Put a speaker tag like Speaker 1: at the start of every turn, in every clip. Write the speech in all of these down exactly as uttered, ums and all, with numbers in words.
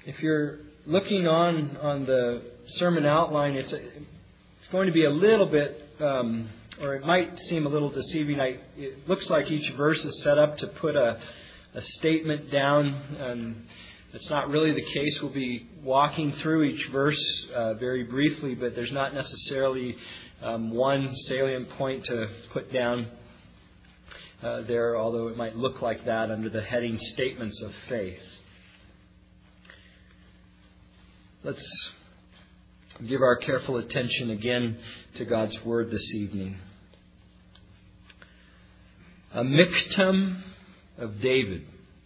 Speaker 1: If you're looking on on the sermon outline, it's a, it's going to be a little bit, um, or it might seem a little deceiving. I, it looks like each verse is set up to put a, a statement down. And it's not really the case. We'll be walking through each verse uh, very briefly, but there's not necessarily um, one salient point to put down uh, there, although it might look like that under the heading Statements of Faith. Let's give our careful attention again to God's Word this evening. A Miktam of David.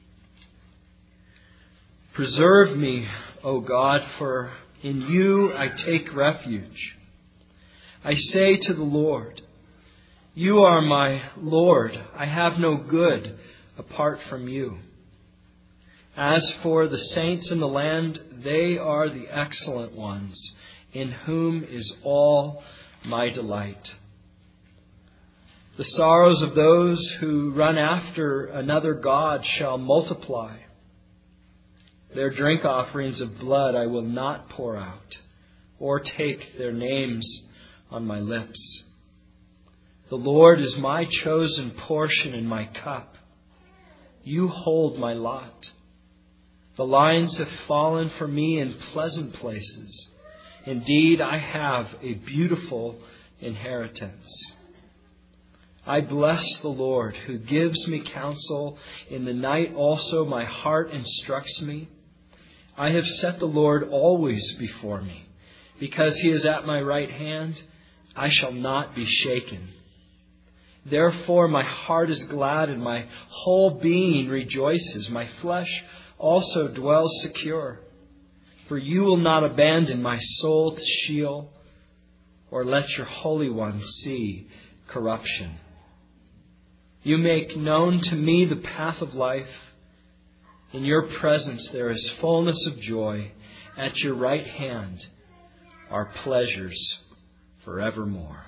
Speaker 1: Preserve me, O God, for in you I take refuge. I say to the Lord, you are my Lord. I have no good apart from you. As for the saints in the land, they are the excellent ones, in whom is all my delight. The sorrows of those who run after another god shall multiply. Their drink offerings of blood I will not pour out, or take their names on my lips. The Lord is my chosen portion and my cup. You hold my lot. The lines have fallen for me in pleasant places. Indeed, I have a beautiful inheritance. I bless the Lord who gives me counsel. In the night also my heart instructs me. I have set the Lord always before me. Because he is at my right hand, I shall not be shaken. Therefore my heart is glad and my whole being rejoices. My flesh also dwells secure. For you will not abandon my soul to Sheol, or let your Holy One see corruption. You make known to me the path of life. In your presence there is fullness of joy. At your right hand are pleasures forevermore.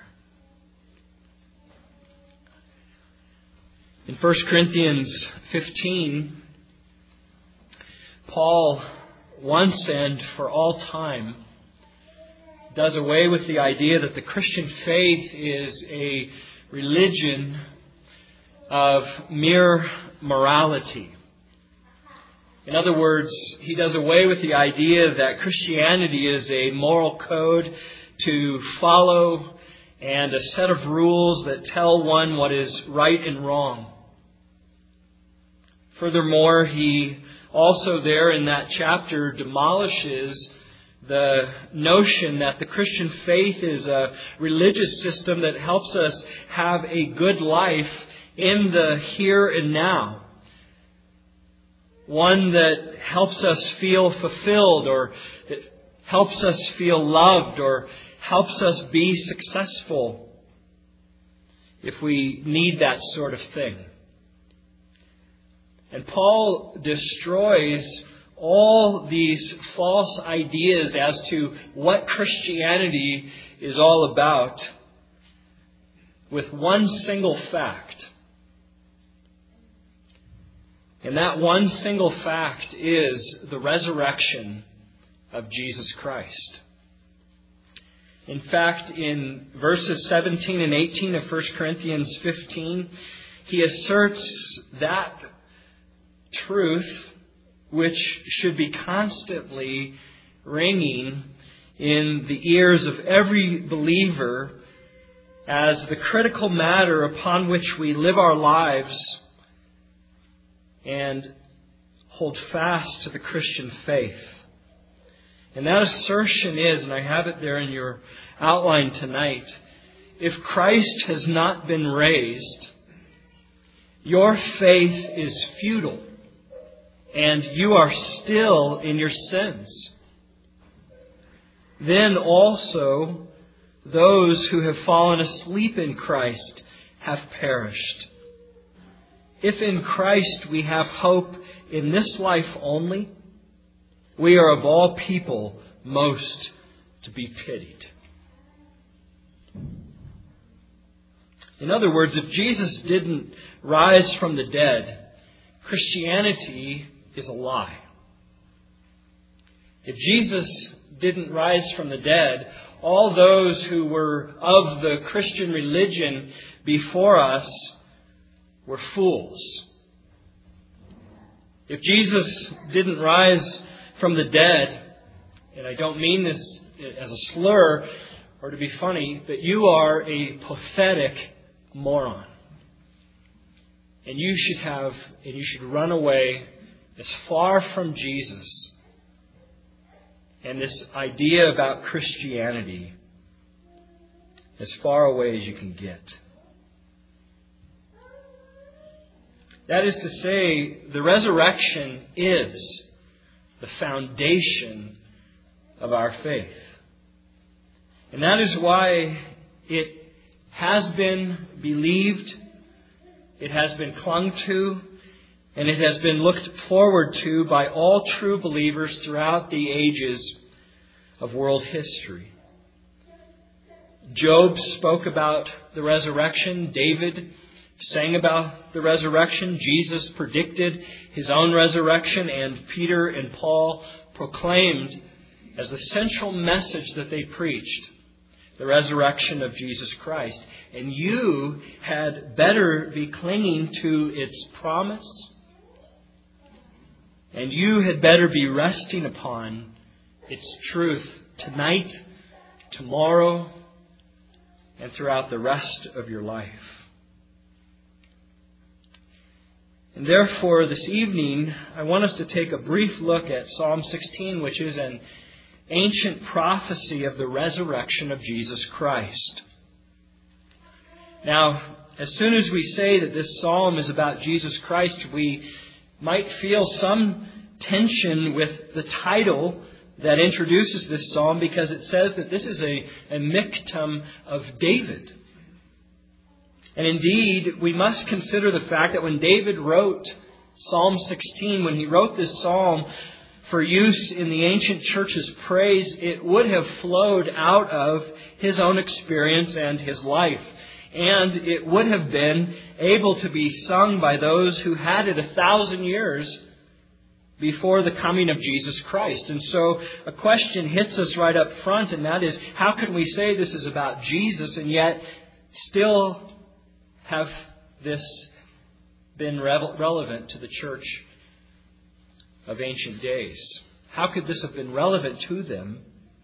Speaker 1: In First Corinthians fifteen, Paul, once and for all time, does away with the idea that the Christian faith is a religion of mere morality. In other words, he does away with the idea that Christianity is a moral code to follow and a set of rules that tell one what is right and wrong. Furthermore, he also there in that chapter demolishes the notion that the Christian faith is a religious system that helps us have a good life in the here and now. One that helps us feel fulfilled, or that helps us feel loved, or helps us be successful if we need that sort of thing. And Paul destroys all these false ideas as to what Christianity is all about with one single fact. And that one single fact is the resurrection of Jesus Christ. In fact, in verses seventeen and eighteen of First Corinthians fifteen, he asserts that truth which should be constantly ringing in the ears of every believer as the critical matter upon which we live our lives and hold fast to the Christian faith. And that assertion is, and I have it there in your outline tonight, if Christ has not been raised, your faith is futile, and you are still in your sins. Then also those who have fallen asleep in Christ have perished. If in Christ we have hope in this life only, we are of all people most to be pitied. In other words, if Jesus didn't rise from the dead, Christianity is a lie. If Jesus didn't rise from the dead, all those who were of the Christian religion before us were fools. If Jesus didn't rise from the dead, and I don't mean this as a slur or to be funny, but you are a pathetic moron. And you should have, and you should run away as far from Jesus and this idea about Christianity as far away as you can get. That is to say, the resurrection is the foundation of our faith. And that is why it has been believed, it has been clung to, and it has been looked forward to by all true believers throughout the ages of world history. Job spoke about the resurrection. David sang about the resurrection. Jesus predicted his own resurrection, and Peter and Paul proclaimed as the central message that they preached the resurrection of Jesus Christ. And you had better be clinging to its promise, and you had better be resting upon its truth tonight, tomorrow, and throughout the rest of your life. And therefore, this evening, I want us to take a brief look at Psalm sixteen, which is an ancient prophecy of the resurrection of Jesus Christ. Now, as soon as we say that this psalm is about Jesus Christ, we might feel some tension with the title that introduces this psalm, because it says that this is a, a miktam of David. And indeed, we must consider the fact that when David wrote Psalm sixteen, when he wrote this psalm for use in the ancient church's praise, it would have flowed out of his own experience and his life. And it would have been able to be sung by those who had it a thousand years before the coming of Jesus Christ. And so a question hits us right up front, and that is, how can we say this is about Jesus and yet still have this been relevant to the church of ancient days? How could this have been relevant to them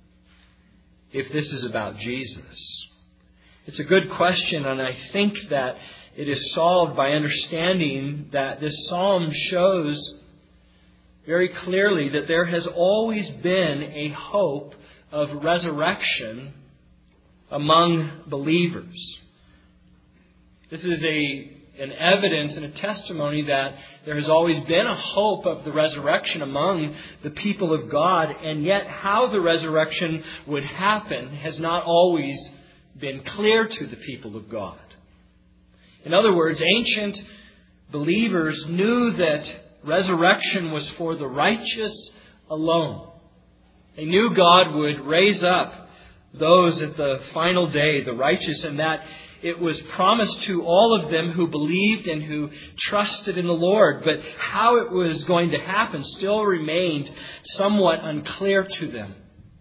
Speaker 1: if this is about Jesus? It's a good question, and I think that it is solved by understanding that this psalm shows very clearly that there has always been a hope of resurrection among believers. This is a an evidence and a testimony that there has always been a hope of the resurrection among the people of God, and yet how the resurrection would happen has not always been clear to the people of God. In other words, ancient believers knew that resurrection was for the righteous alone. They knew God would raise up those at the final day, the righteous, and that it was promised to all of them who believed and who trusted in the Lord. But how it was going to happen still remained somewhat unclear to them.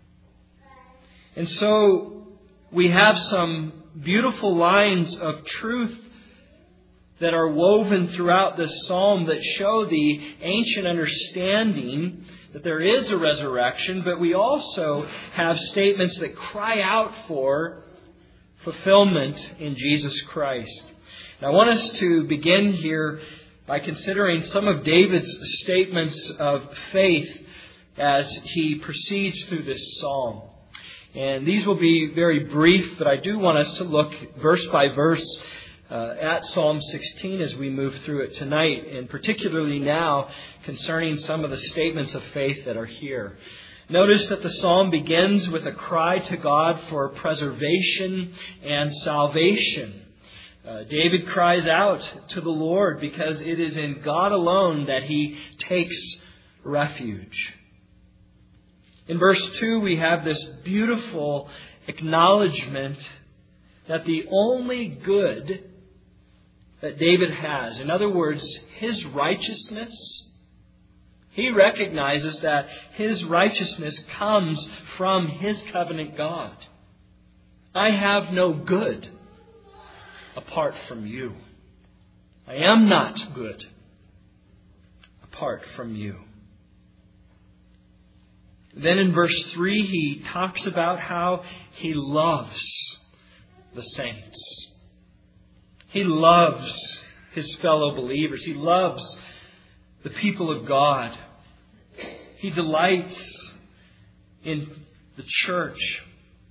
Speaker 1: And so we have some beautiful lines of truth that are woven throughout this psalm that show the ancient understanding that there is a resurrection, but we also have statements that cry out for fulfillment in Jesus Christ. Now, I want us to begin here by considering some of David's statements of faith as he proceeds through this psalm. And these will be very brief, but I do want us to look verse by verse uh, at Psalm sixteen as we move through it tonight, and particularly now concerning some of the statements of faith that are here. Notice that the psalm begins with a cry to God for preservation and salvation. Uh, David cries out to the Lord because it is in God alone that he takes refuge. In verse two, we have this beautiful acknowledgement that the only good that David has, in other words, his righteousness, He recognizes that his righteousness comes from his covenant God. I have no good apart from you. I am not good apart from you. Then in verse three, he talks about how he loves the saints. He loves his fellow believers. He loves the people of God. He delights in the church.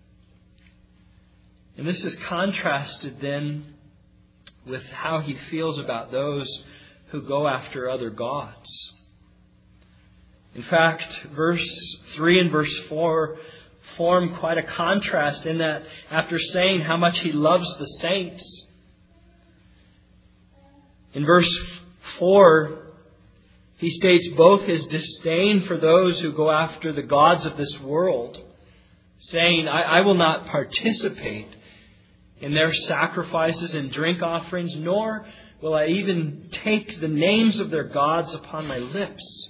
Speaker 1: And this is contrasted then with how he feels about those who go after other gods. In fact, verse three and verse four form quite a contrast in that after saying how much he loves the saints, in verse four, he states both his disdain for those who go after the gods of this world, saying, I, I will not participate in their sacrifices and drink offerings, nor will I even take the names of their gods upon my lips.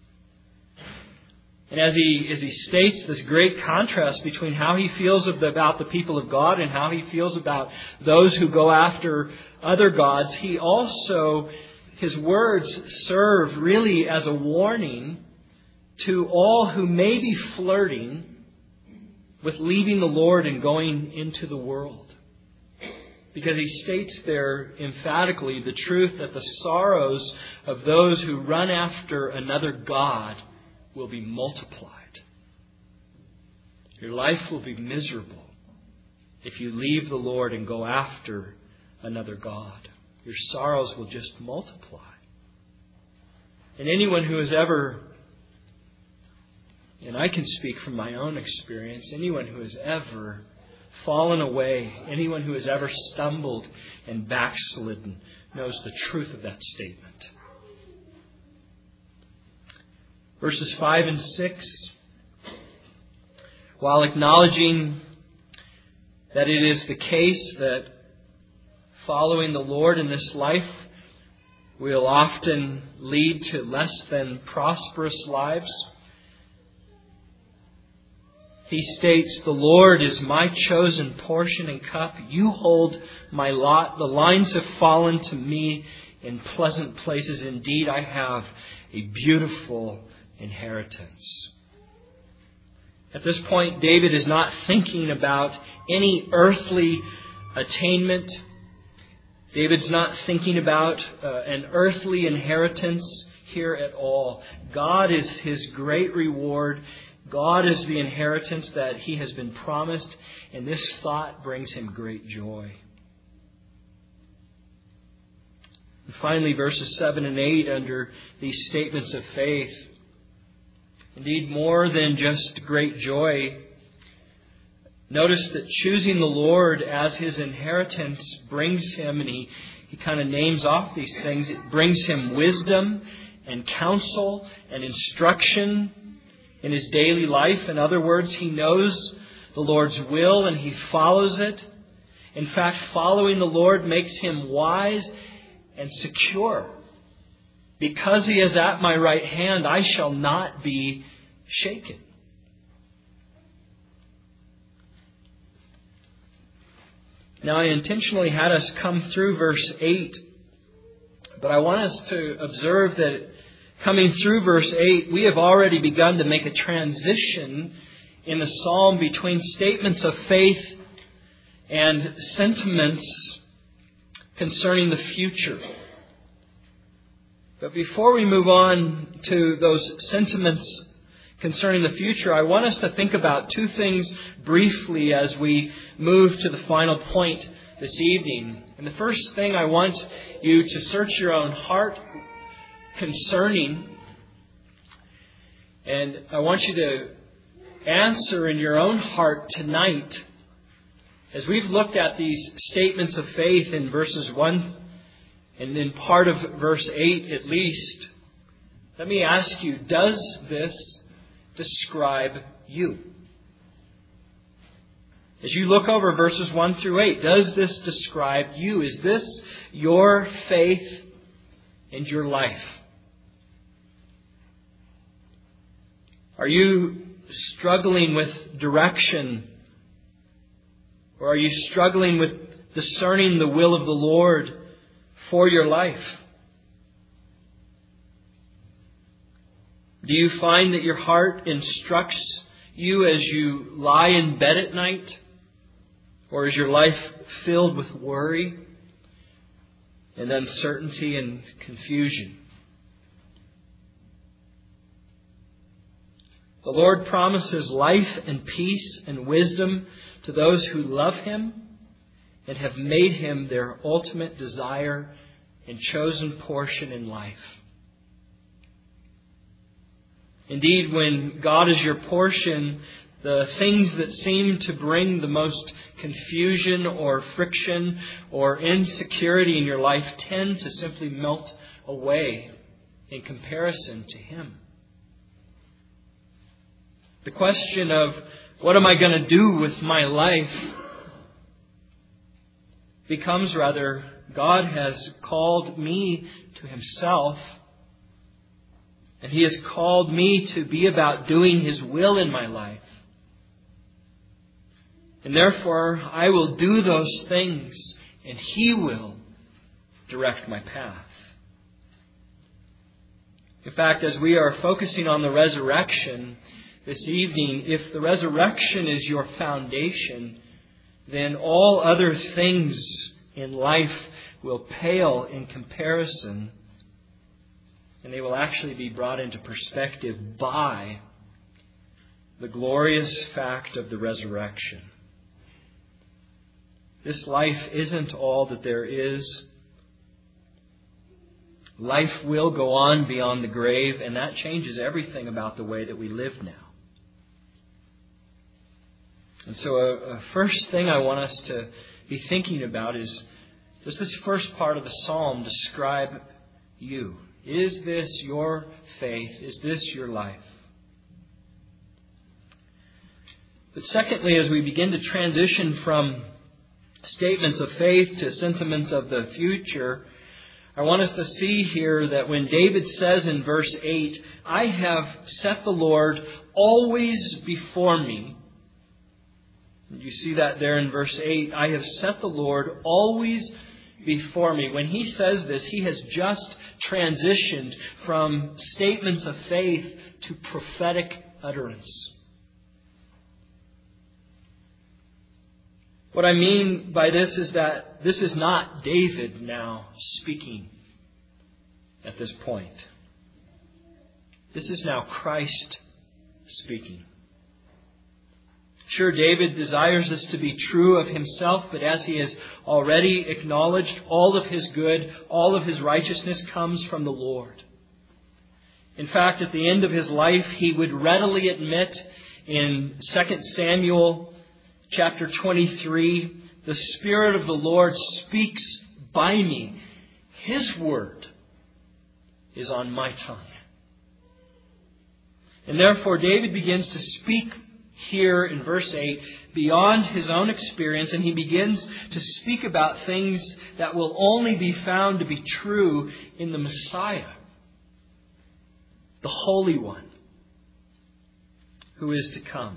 Speaker 1: And as he, as he states this great contrast between how he feels of the, about the people of God and how he feels about those who go after other gods, he also, his words serve really as a warning to all who may be flirting with leaving the Lord and going into the world. Because he states there emphatically the truth that the sorrows of those who run after another god will be multiplied. Your life will be miserable if you leave the Lord and go after another god. Your sorrows will just multiply. And anyone who has ever, and I can speak from my own experience, anyone who has ever fallen away, anyone who has ever stumbled and backslidden knows the truth of that statement. Verses five and six, while acknowledging that it is the case that following the Lord in this life will often lead to less than prosperous lives, he states, the Lord is my chosen portion and cup. You hold my lot. The lines have fallen to me in pleasant places. Indeed, I have a beautiful inheritance. At this point, David is not thinking about any earthly attainment. David's not thinking about uh, an earthly inheritance here at all. God is his great reward. God is the inheritance that he has been promised, and this thought brings him great joy. And finally, verses seven and eight under these statements of faith. Indeed, more than just great joy, notice that choosing the Lord as his inheritance brings him, and he, he kind of names off these things, it brings him wisdom and counsel and instruction in his daily life. In other words, he knows the Lord's will and he follows it. In fact, following the Lord makes him wise and secure. Because he is at my right hand, I shall not be shaken. Now, I intentionally had us come through verse eight, but I want us to observe that coming through verse eight, we have already begun to make a transition in the psalm between statements of faith and sentiments concerning the future. But before we move on to those sentiments concerning the future, I want us to think about two things briefly as we move to the final point this evening. And the first thing I want you to search your own heart concerning, and I want you to answer in your own heart tonight, as we've looked at these statements of faith in verses one and in part of verse eight at least. Let me ask you, does this describe you? As you look over verses one through eight, does this describe you? Is this your faith and your life? Are you struggling with direction? Or are you struggling with discerning the will of the Lord for your life? Do you find that your heart instructs you as you lie in bed at night? Or is your life filled with worry and uncertainty and confusion? The Lord promises life and peace and wisdom to those who love Him and have made Him their ultimate desire and chosen portion in life. Indeed, when God is your portion, the things that seem to bring the most confusion or friction or insecurity in your life tend to simply melt away in comparison to Him. The question of what am I going to do with my life becomes rather, God has called me to Himself, and He has called me to be about doing His will in my life. And therefore, I will do those things, and He will direct my path. In fact, as we are focusing on the resurrection this evening, if the resurrection is your foundation, then all other things in life will pale in comparison, and they will actually be brought into perspective by the glorious fact of the resurrection. This life isn't all that there is. Life will go on beyond the grave, and that changes everything about the way that we live now. And so a, a first thing I want us to be thinking about is, does this first part of the psalm describe you? Is this your faith? Is this your life? But secondly, as we begin to transition from statements of faith to sentiments of the future, I want us to see here that when David says in verse eight, I have set the Lord always before me. You see that there in verse eight. I have set the Lord always before me. When he says this, he has just transitioned from statements of faith to prophetic utterance. What I mean by this is that this is not David now speaking at this point. This is now Christ speaking. Sure, David desires this to be true of himself, but as he has already acknowledged, all of his good, all of his righteousness comes from the Lord. In fact, at the end of his life, he would readily admit in Second Samuel chapter twenty-three, the Spirit of the Lord speaks by me. His word is on my tongue. And therefore, David begins to speak here in verse eight beyond his own experience, and he begins to speak about things that will only be found to be true in the Messiah, the Holy One, who is to come.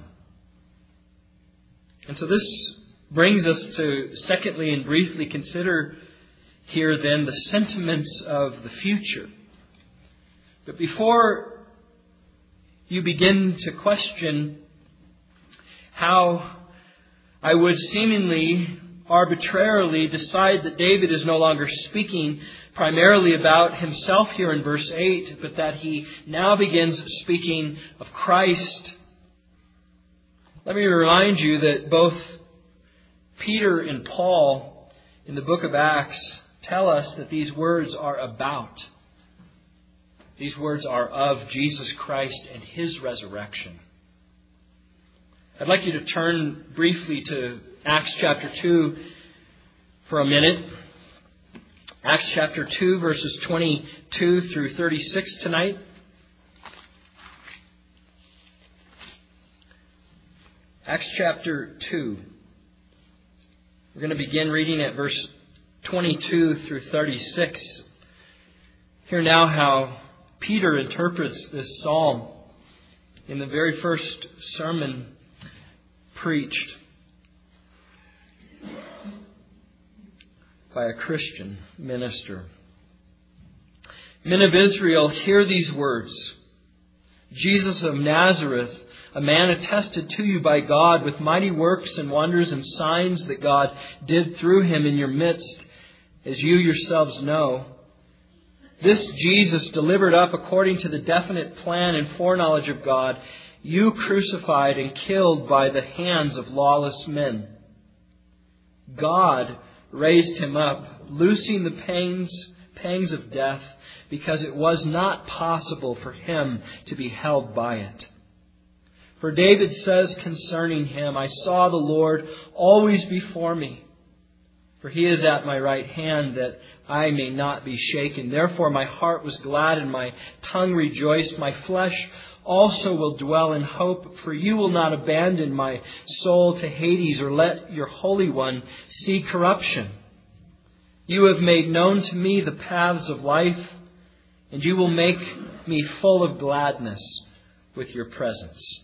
Speaker 1: And so this brings us to, secondly and briefly, consider here then the sentiments of the future. But before you begin to question how I would seemingly arbitrarily decide that David is no longer speaking primarily about himself here in verse eight, but that he now begins speaking of Christ, let me remind you that both Peter and Paul in the book of Acts tell us that these words are about. These words are of Jesus Christ and His resurrection. I'd like you to turn briefly to Acts chapter two for a minute. Acts chapter two, verses twenty-two through thirty-six tonight. Acts chapter two. We're going to begin reading at verse twenty-two through thirty-six. Hear now how Peter interprets this psalm in the very first sermon preached by a Christian minister. Men of Israel, hear these words. Jesus of Nazareth, a man attested to you by God with mighty works and wonders and signs that God did through him in your midst, as you yourselves know. This Jesus, delivered up according to the definite plan and foreknowledge of God, you crucified and killed by the hands of lawless men. God raised him up, loosing the pangs, pangs of death, because it was not possible for him to be held by it. For David says concerning him, I saw the Lord always before me. For he is at my right hand, that I may not be shaken. Therefore my heart was glad and my tongue rejoiced. My flesh also will dwell in hope. For you will not abandon my soul to Hades, or let your Holy One see corruption. You have made known to me the paths of life, and you will make me full of gladness with your presence.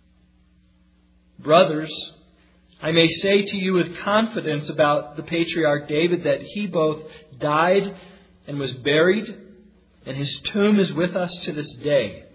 Speaker 1: Brothers, I may say to you with confidence about the patriarch David that he both died and was buried, and his tomb is with us to this day.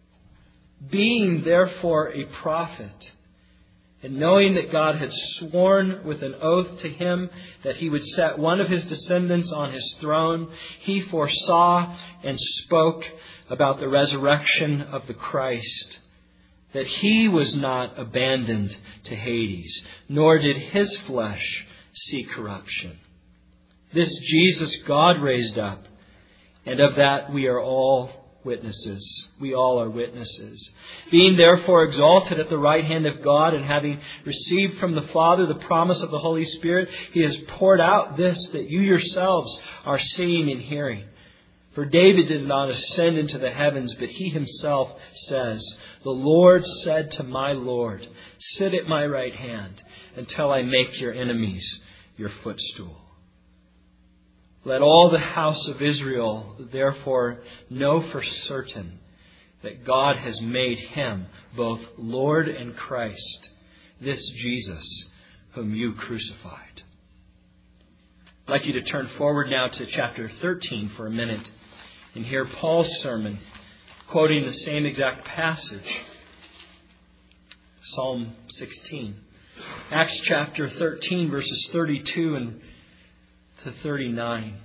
Speaker 1: Being therefore a prophet, and knowing that God had sworn with an oath to him that he would set one of his descendants on his throne, he foresaw and spoke about the resurrection of the Christ, that he was not abandoned to Hades, nor did his flesh see corruption. This Jesus God raised up, and of that we are all witnesses. We all are witnesses. Being therefore exalted at the right hand of God, and having received from the Father the promise of the Holy Spirit, he has poured out this that you yourselves are seeing and hearing. For David did not ascend into the heavens, but he himself says, the Lord said to my Lord, sit at my right hand until I make your enemies your footstool. Let all the house of Israel therefore know for certain that God has made him both Lord and Christ, this Jesus whom you crucified. I'd like you to turn forward now to chapter thirteen for a minute and hear Paul's sermon quoting the same exact passage. Psalm sixteen. Acts chapter thirteen, verses thirty-two and to thirty-nine.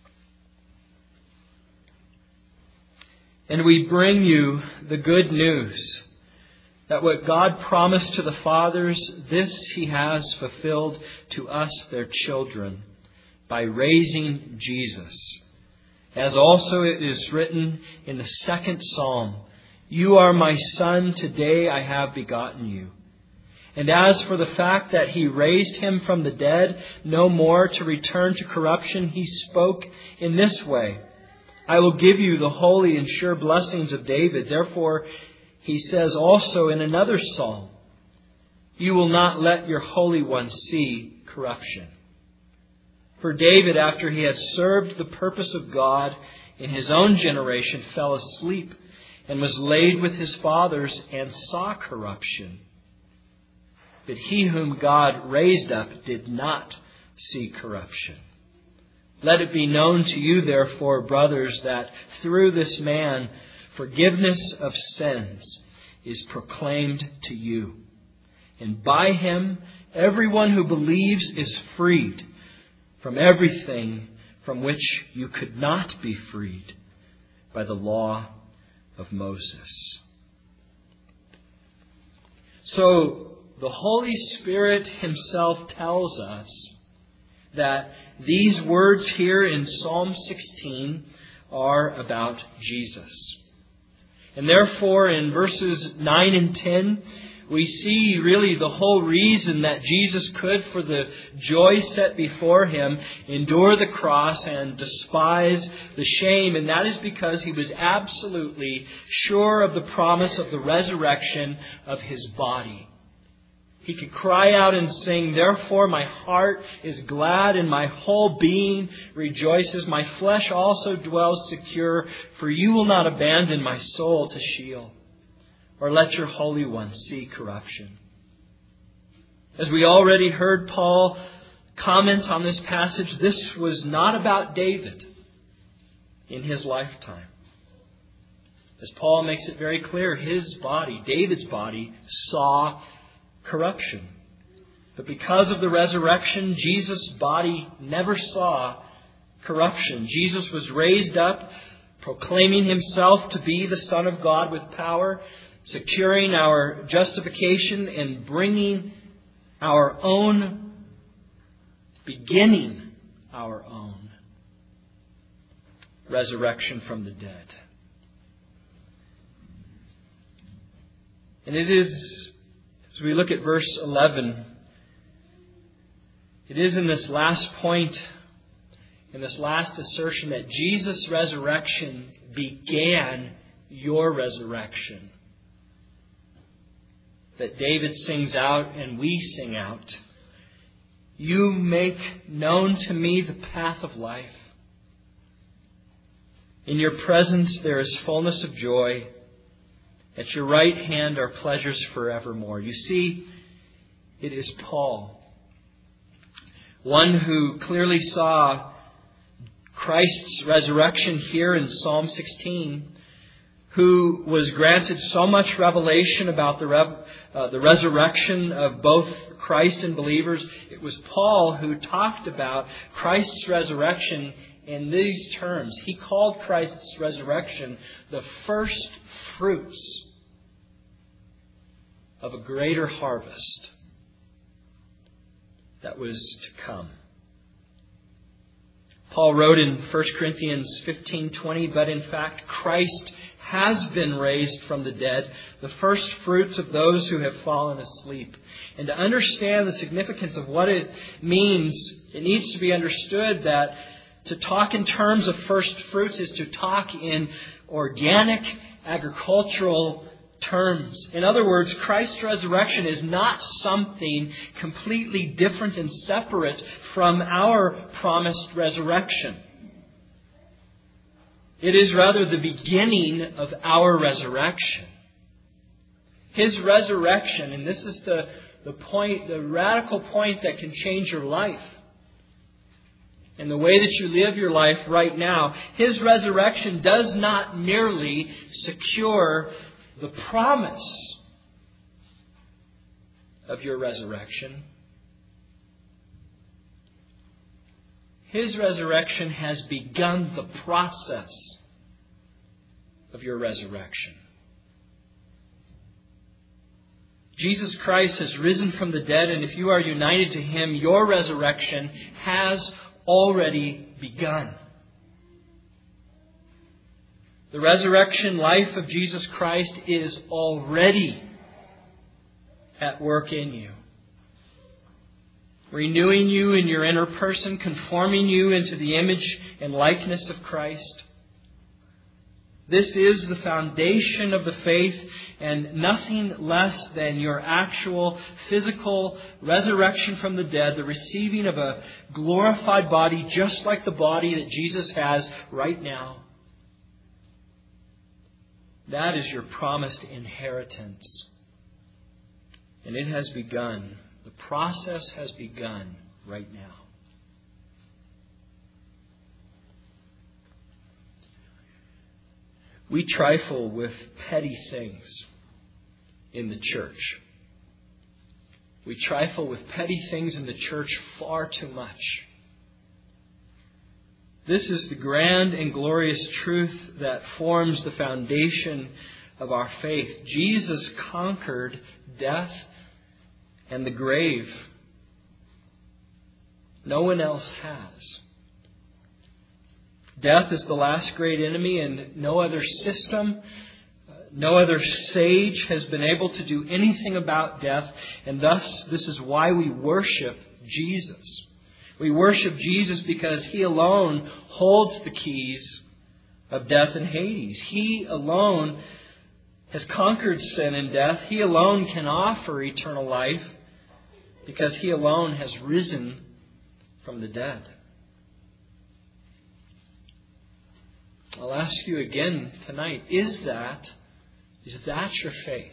Speaker 1: And we bring you the good news that what God promised to the fathers, this he has fulfilled to us, their children, by raising Jesus. As also it is written in the second psalm, you are my son, today I have begotten you. And as for the fact that he raised him from the dead, no more to return to corruption, he spoke in this way, I will give you the holy and sure blessings of David. Therefore, he says also in another psalm, you will not let your Holy One see corruption. For David, after he had served the purpose of God in his own generation, fell asleep and was laid with his fathers and saw corruption. But he whom God raised up did not see corruption. Let it be known to you, therefore, brothers, that through this man forgiveness of sins is proclaimed to you. And by him, everyone who believes is freed from everything from which you could not be freed by the law of Moses. So, the Holy Spirit himself tells us that these words here in Psalm sixteen are about Jesus. And therefore, in verses nine and ten, we see really the whole reason that Jesus could, for the joy set before him, endure the cross and despise the shame. And that is because he was absolutely sure of the promise of the resurrection of his body. He could cry out and sing, therefore my heart is glad and my whole being rejoices. My flesh also dwells secure, for you will not abandon my soul to Sheol. or let your Holy One see corruption. As we already heard Paul comment on this passage, this was not about David in his lifetime. As Paul makes it very clear, his body, David's body, saw corruption. But because of the resurrection, Jesus' body never saw corruption. Jesus was raised up, proclaiming himself to be the Son of God with power, securing our justification and bringing our own, beginning our own resurrection from the dead. And it is, as we look at verse eleven, it is in this last point, in this last assertion, that Jesus' resurrection began your resurrection, that David sings out and we sing out. You make known to me the path of life. In your presence there is fullness of joy. At your right hand are pleasures forevermore. You see, it is Paul, one who clearly saw Christ's resurrection here in Psalm sixteen, who was granted so much revelation about the, rev, uh, the resurrection of both Christ and believers. It was Paul who talked about Christ's resurrection in these terms. He called Christ's resurrection the first fruits of a greater harvest that was to come. Paul wrote in First Corinthians fifteen twenty, but in fact Christ has been raised from the dead, the first fruits of those who have fallen asleep. And to understand the significance of what it means, it needs to be understood that to talk in terms of first fruits is to talk in organic agricultural terms. In other words, Christ's resurrection is not something completely different and separate from our promised resurrection. It is rather the beginning of our resurrection. His resurrection, and this is the, the point, the radical point that can change your life and the way that you live your life right now. His resurrection does not merely secure the promise of your resurrection. His resurrection has begun the process of your resurrection. Jesus Christ has risen from the dead, and if you are united to Him, your resurrection has already begun. The resurrection life of Jesus Christ is already at work in you, renewing you in your inner person, conforming you into the image and likeness of Christ. This is the foundation of the faith, and nothing less than your actual physical resurrection from the dead, the receiving of a glorified body just like the body that Jesus has right now. That is your promised inheritance. And it has begun. The process has begun right now. We trifle with petty things in the church. We trifle with petty things in the church far too much. This is the grand and glorious truth that forms the foundation of our faith. Jesus conquered death and the grave. No one else has. Death is the last great enemy, and no other system, no other sage has been able to do anything about death. And thus, this is why we worship Jesus. We worship Jesus because He alone holds the keys of death and Hades. He alone has conquered sin and death. He alone can offer eternal life because He alone has risen from the dead. I'll ask you again tonight, is that, Is that your faith?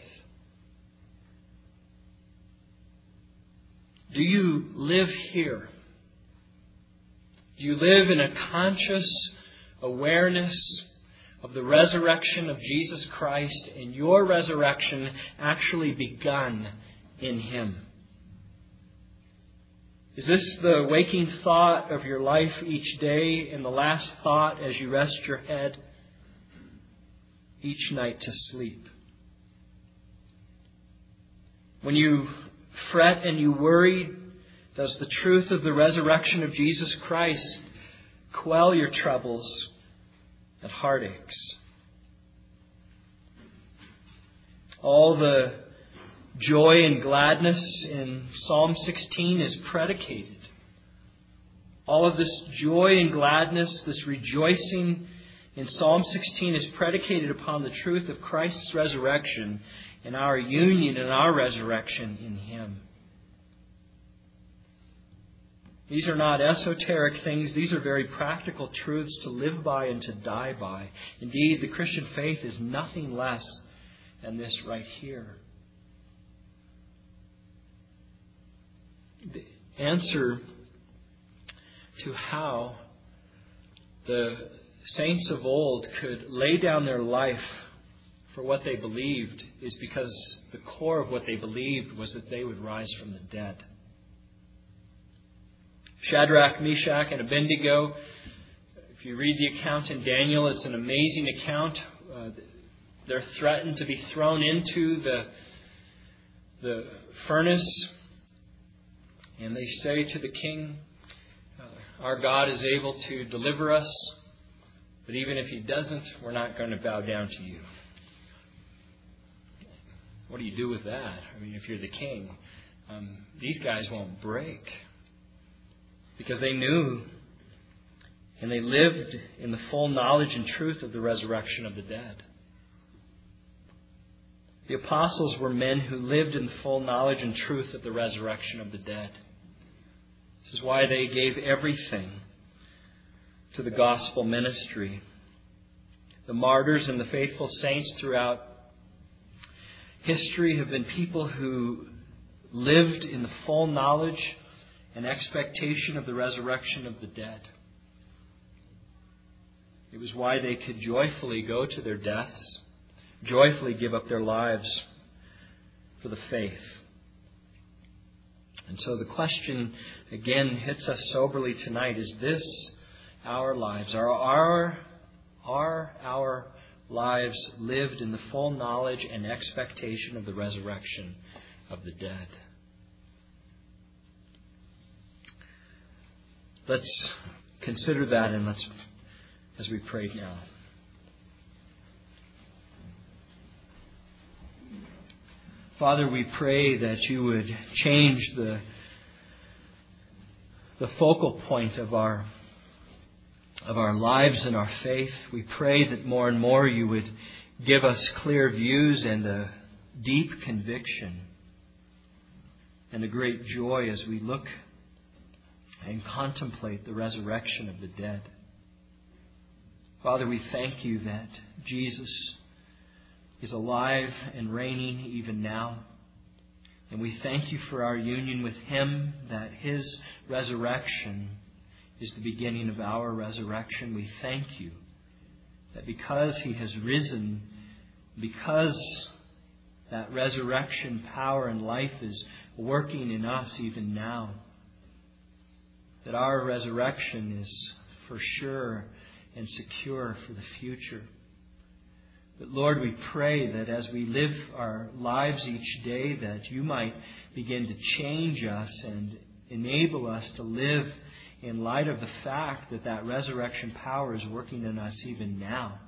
Speaker 1: Do you live here? Do you live in a conscious awareness of the resurrection of Jesus Christ and your resurrection actually begun in Him? Is this the waking thought of your life each day and the last thought as you rest your head each night to sleep? When you fret and you worry, does the truth of the resurrection of Jesus Christ quell your troubles and heartaches? All the joy and gladness in Psalm sixteen is predicated. All of this joy and gladness, this rejoicing in Psalm sixteen is predicated upon the truth of Christ's resurrection and our union and our resurrection in Him. These are not esoteric things. These are very practical truths to live by and to die by. Indeed, the Christian faith is nothing less than this right here. The answer to how the saints of old could lay down their life for what they believed is because the core of what they believed was that they would rise from the dead. Shadrach, Meshach, and Abednego, if you read the account in Daniel, it's an amazing account. Uh, they're threatened to be thrown into the, the furnace. And they say to the king, uh, our God is able to deliver us, but even if He doesn't, we're not going to bow down to you. What do you do with that? I mean, if you're the king, um, these guys won't break. Because they knew and they lived in the full knowledge and truth of the resurrection of the dead. The apostles were men who lived in the full knowledge and truth of the resurrection of the dead. This is why they gave everything to the gospel ministry. The martyrs and the faithful saints throughout history have been people who lived in the full knowledge and expectation of the resurrection of the dead. It was why they could joyfully go to their deaths, joyfully give up their lives for the faith. And so the question again hits us soberly tonight. Is this our lives? Are our, are our lives lived in the full knowledge and expectation of the resurrection of the dead? Let's consider that, and let's, as we pray now. Father, we pray that you would change the, the focal point of our, of our lives and our faith. We pray that more and more you would give us clear views and a deep conviction and a great joy as we look and contemplate the resurrection of the dead. Father, we thank you that Jesus is alive and reigning even now. And we thank you for our union with Him, that His resurrection is the beginning of our resurrection. We thank you that because He has risen, because that resurrection power and life is working in us even now, that our resurrection is for sure and secure for the future. But Lord, we pray that as we live our lives each day, that you might begin to change us and enable us to live in light of the fact that that resurrection power is working in us even now.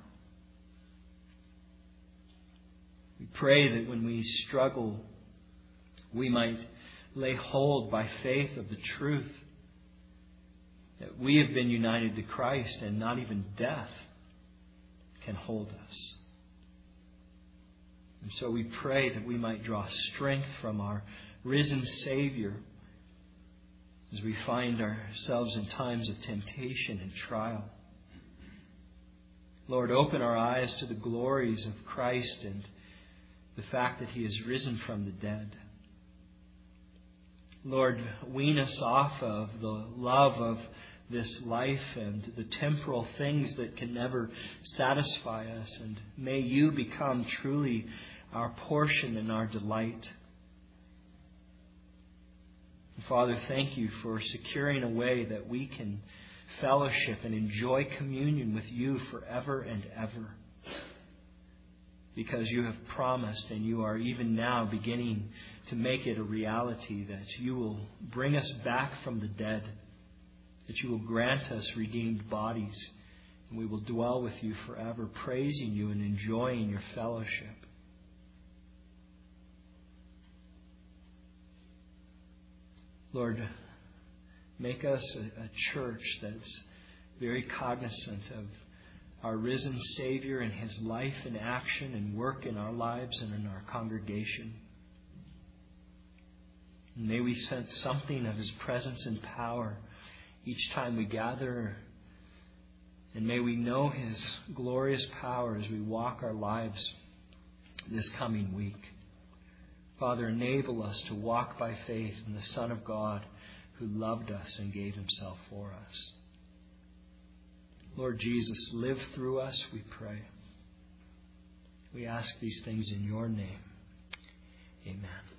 Speaker 1: We pray that when we struggle, we might lay hold by faith of the truth that we have been united to Christ and not even death can hold us. And so we pray that we might draw strength from our risen Savior as we find ourselves in times of temptation and trial. Lord, open our eyes to the glories of Christ and the fact that he is risen from the dead. Lord, wean us off of the love of this life and the temporal things that can never satisfy us, and may you become truly our portion and our delight. And Father, thank you for securing a way that we can fellowship and enjoy communion with you forever and ever. Because you have promised, and you are even now beginning to make it a reality, that you will bring us back from the dead, that you will grant us redeemed bodies, and we will dwell with you forever, praising you and enjoying your fellowship. Lord, make us a, a church that's very cognizant of our risen Savior and his life and action and work in our lives and in our congregation. And may we sense something of his presence and power each time we gather. And may we know his glorious power as we walk our lives this coming week. Father, enable us to walk by faith in the Son of God who loved us and gave himself for us. Lord Jesus, live through us, we pray. We ask these things in your name. Amen.